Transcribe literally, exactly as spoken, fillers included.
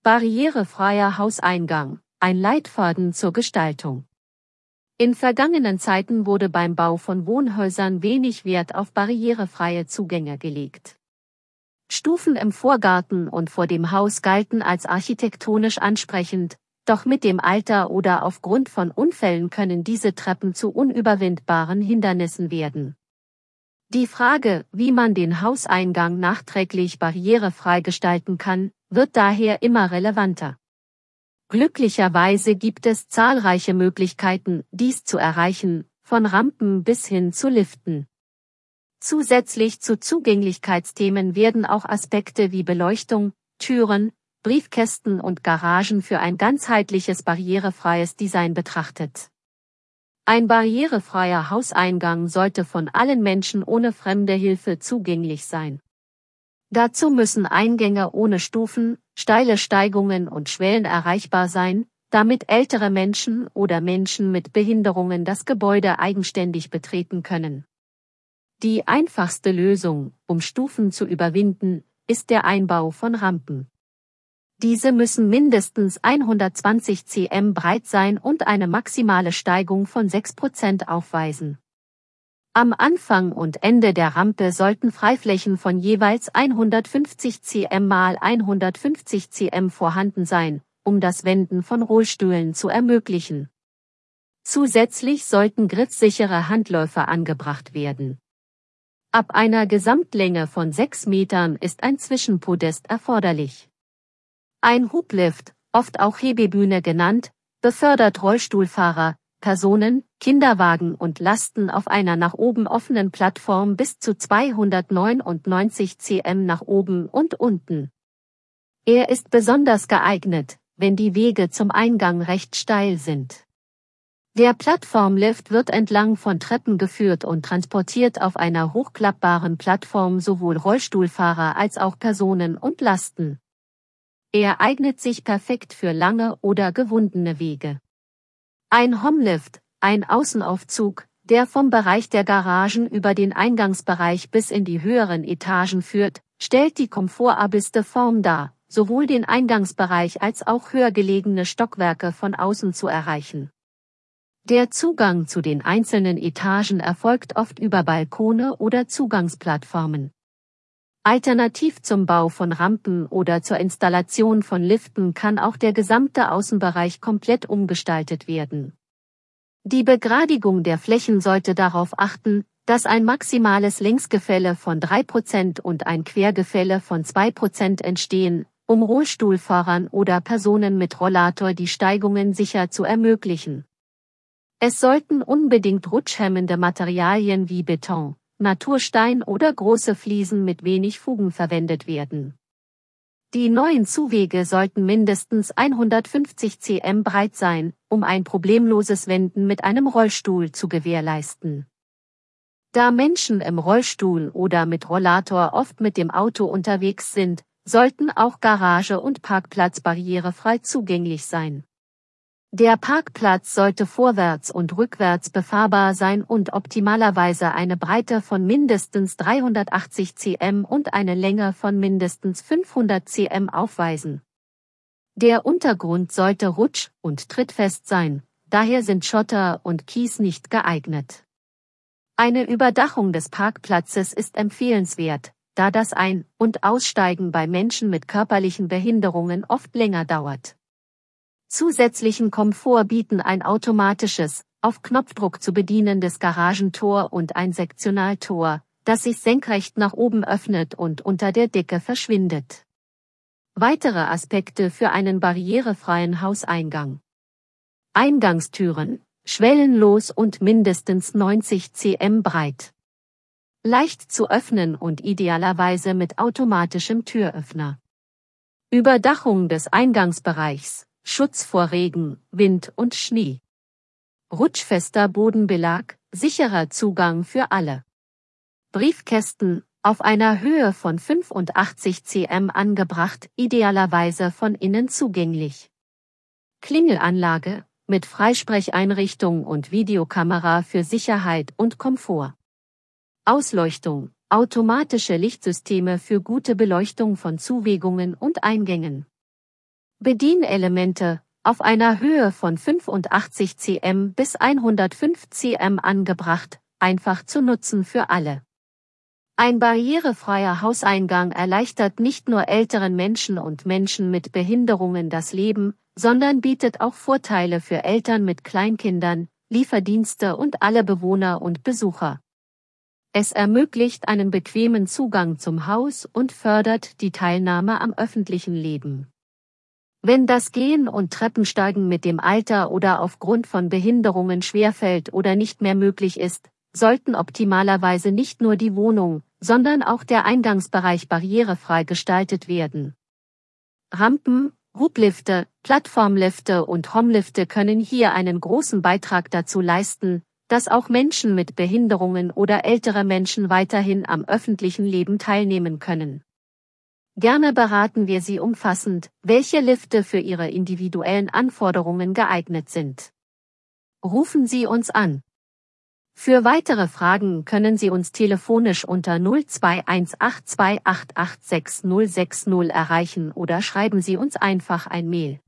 Barrierefreier Hauseingang, ein Leitfaden zur Gestaltung. In vergangenen Zeiten wurde beim Bau von Wohnhäusern wenig Wert auf barrierefreie Zugänge gelegt. Stufen im Vorgarten und vor dem Haus galten als architektonisch ansprechend, doch mit dem Alter oder aufgrund von Unfällen können diese Treppen zu unüberwindbaren Hindernissen werden. Die Frage, wie man den Hauseingang nachträglich barrierefrei gestalten kann, wird daher immer relevanter. Glücklicherweise gibt es zahlreiche Möglichkeiten, dies zu erreichen, von Rampen bis hin zu Liften. Zusätzlich zu Zugänglichkeitsthemen werden auch Aspekte wie Beleuchtung, Türen, Briefkästen und Garagen für ein ganzheitliches barrierefreies Design betrachtet. Ein barrierefreier Hauseingang sollte von allen Menschen ohne fremde Hilfe zugänglich sein. Dazu müssen Eingänge ohne Stufen, steile Steigungen und Schwellen erreichbar sein, damit ältere Menschen oder Menschen mit Behinderungen das Gebäude eigenständig betreten können. Die einfachste Lösung, um Stufen zu überwinden, ist der Einbau von Rampen. Diese müssen mindestens hundertzwanzig Zentimeter breit sein und eine maximale Steigung von sechs Prozent aufweisen. Am Anfang und Ende der Rampe sollten Freiflächen von jeweils hundertfünfzig Zentimeter mal hundertfünfzig Zentimeter vorhanden sein, um das Wenden von Rollstühlen zu ermöglichen. Zusätzlich sollten griffsichere Handläufe angebracht werden. Ab einer Gesamtlänge von sechs Metern ist ein Zwischenpodest erforderlich. Ein Hublift, oft auch Hebebühne genannt, befördert Rollstuhlfahrer, Personen, Kinderwagen und Lasten auf einer nach oben offenen Plattform bis zu zweihundertneunundneunzig Zentimeter nach oben und unten. Er ist besonders geeignet, wenn die Wege zum Eingang recht steil sind. Der Plattformlift wird entlang von Treppen geführt und transportiert auf einer hochklappbaren Plattform sowohl Rollstuhlfahrer als auch Personen und Lasten. Er eignet sich perfekt für lange oder gewundene Wege. Ein Homlift, ein Außenaufzug, der vom Bereich der Garagen über den Eingangsbereich bis in die höheren Etagen führt, stellt die komfortabelste Form dar, sowohl den Eingangsbereich als auch höher gelegene Stockwerke von außen zu erreichen. Der Zugang zu den einzelnen Etagen erfolgt oft über Balkone oder Zugangsplattformen. Alternativ zum Bau von Rampen oder zur Installation von Liften kann auch der gesamte Außenbereich komplett umgestaltet werden. Die Begradigung der Flächen sollte darauf achten, dass ein maximales Längsgefälle von drei Prozent und ein Quergefälle von zwei Prozent entstehen, um Rollstuhlfahrern oder Personen mit Rollator die Steigungen sicher zu ermöglichen. Es sollten unbedingt rutschhemmende Materialien wie Beton, Naturstein oder große Fliesen mit wenig Fugen verwendet werden. Die neuen Zuwege sollten mindestens hundertfünfzig Zentimeter breit sein, um ein problemloses Wenden mit einem Rollstuhl zu gewährleisten. Da Menschen im Rollstuhl oder mit Rollator oft mit dem Auto unterwegs sind, sollten auch Garage und Parkplatz barrierefrei zugänglich sein. Der Parkplatz sollte vorwärts und rückwärts befahrbar sein und optimalerweise eine Breite von mindestens dreihundertachtzig Zentimeter und eine Länge von mindestens fünfhundert Zentimeter aufweisen. Der Untergrund sollte rutsch- und trittfest sein, daher sind Schotter und Kies nicht geeignet. Eine Überdachung des Parkplatzes ist empfehlenswert, da das Ein- und Aussteigen bei Menschen mit körperlichen Behinderungen oft länger dauert. Zusätzlichen Komfort bieten ein automatisches, auf Knopfdruck zu bedienendes Garagentor und ein Sektionaltor, das sich senkrecht nach oben öffnet und unter der Decke verschwindet. Weitere Aspekte für einen barrierefreien Hauseingang: Eingangstüren, schwellenlos und mindestens neunzig Zentimeter breit. Leicht zu öffnen und idealerweise mit automatischem Türöffner. Überdachung des Eingangsbereichs. Schutz vor Regen, Wind und Schnee. Rutschfester Bodenbelag, sicherer Zugang für alle. Briefkästen, auf einer Höhe von fünfundachtzig Zentimeter angebracht, idealerweise von innen zugänglich. Klingelanlage, mit Freisprecheinrichtung und Videokamera für Sicherheit und Komfort. Ausleuchtung, automatische Lichtsysteme für gute Beleuchtung von Zuwegungen und Eingängen. Bedienelemente, auf einer Höhe von fünfundachtzig Zentimeter bis hundertfünf Zentimeter angebracht, einfach zu nutzen für alle. Ein barrierefreier Hauseingang erleichtert nicht nur älteren Menschen und Menschen mit Behinderungen das Leben, sondern bietet auch Vorteile für Eltern mit Kleinkindern, Lieferdienste und alle Bewohner und Besucher. Es ermöglicht einen bequemen Zugang zum Haus und fördert die Teilnahme am öffentlichen Leben. Wenn das Gehen und Treppensteigen mit dem Alter oder aufgrund von Behinderungen schwerfällt oder nicht mehr möglich ist, sollten optimalerweise nicht nur die Wohnung, sondern auch der Eingangsbereich barrierefrei gestaltet werden. Rampen, Hublifte, Plattformlifte und Homlifte können hier einen großen Beitrag dazu leisten, dass auch Menschen mit Behinderungen oder ältere Menschen weiterhin am öffentlichen Leben teilnehmen können. Gerne beraten wir Sie umfassend, welche Lifte für Ihre individuellen Anforderungen geeignet sind. Rufen Sie uns an. Für weitere Fragen können Sie uns telefonisch unter null zwei eins acht zwei acht acht sechs null sechs null erreichen oder schreiben Sie uns einfach ein Mail.